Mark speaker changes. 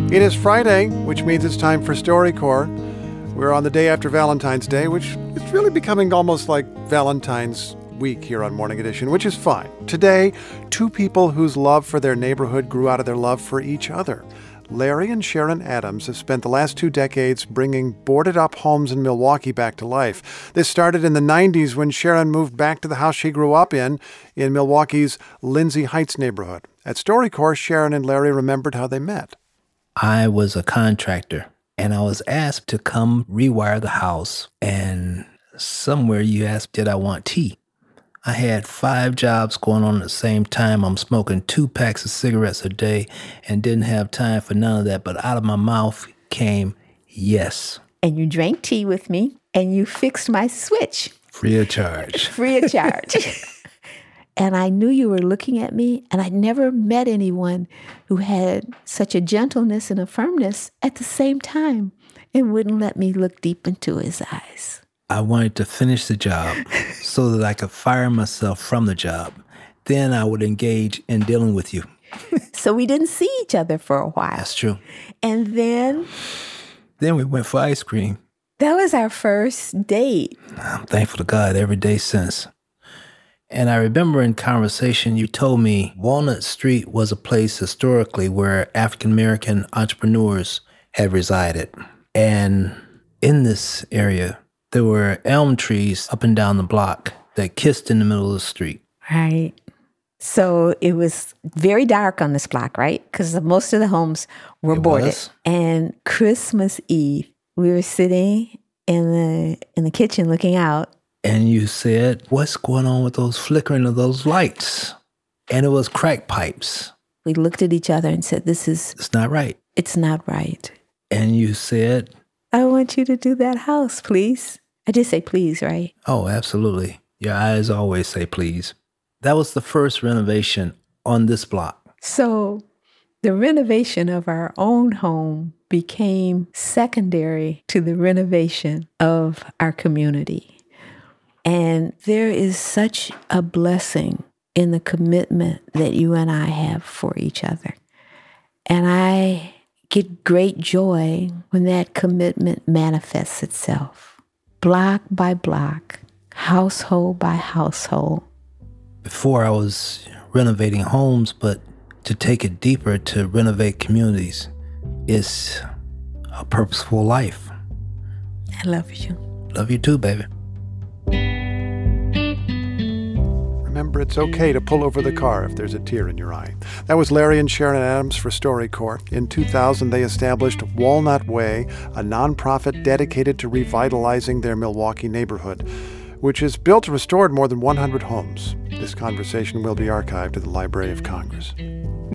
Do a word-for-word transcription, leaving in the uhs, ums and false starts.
Speaker 1: It is Friday, which means it's time for StoryCorps. We're on the day after Valentine's Day, which is really becoming almost like Valentine's week here on Morning Edition, which is fine. Today, two people whose love for their neighborhood grew out of their love for each other. Larry and Sharon Adams have spent the last two decades bringing boarded-up homes in Milwaukee back to life. This started in the nineties when Sharon moved back to the house she grew up in, in Milwaukee's Lindsay Heights neighborhood. At StoryCorps, Sharon and Larry remembered how they met.
Speaker 2: I was a contractor, and I was asked to come rewire the house, and somewhere you asked, did I want tea? I had five jobs going on at the same time. I'm smoking two packs of cigarettes a day and didn't have time for none of that, but out of my mouth came yes.
Speaker 3: And you drank tea with me, and you fixed my switch.
Speaker 2: Free of charge.
Speaker 3: Free of charge. And I knew you were looking at me, and I'd never met anyone who had such a gentleness and a firmness at the same time and wouldn't let me look deep into his eyes.
Speaker 2: I wanted to finish the job so that I could fire myself from the job. Then I would engage in dealing with you.
Speaker 3: So we didn't see each other for a while.
Speaker 2: That's true.
Speaker 3: And then?
Speaker 2: Then we went for ice cream.
Speaker 3: That was our first date.
Speaker 2: I'm thankful to God every day since. And I remember in conversation, you told me Walnut Street was a place historically where African-American entrepreneurs had resided. And in this area, there were elm trees up and down the block that kissed in the middle of the street.
Speaker 3: Right. So it was very dark on this block, right? Because most of the homes were
Speaker 2: It
Speaker 3: boarded.
Speaker 2: was.
Speaker 3: And Christmas Eve, we were sitting in the in the kitchen looking out.
Speaker 2: And you said, what's going on with those flickering of those lights? And it was crack pipes.
Speaker 3: We looked at each other and said, this is,
Speaker 2: It's not right.
Speaker 3: it's not right.
Speaker 2: And you said,
Speaker 3: I want you to do that house, please. I did say please, right?
Speaker 2: oh, absolutely. Your eyes always say please. That was the first renovation on this block.
Speaker 3: So the renovation of our own home became secondary to the renovation of our community. And there is such a blessing in the commitment that you and I have for each other. And I get great joy when that commitment manifests itself, block by block, household by household.
Speaker 2: Before I was renovating homes, but to take it deeper, to renovate communities is a purposeful life.
Speaker 3: I love you.
Speaker 2: Love you too, baby.
Speaker 1: Remember, it's okay to pull over the car if there's a tear in your eye. That was Larry and Sharon Adams for StoryCorps. In two thousand, they established Walnut Way, a nonprofit dedicated to revitalizing their Milwaukee neighborhood, which has built and restored more than one hundred homes. This conversation will be archived at the Library of Congress.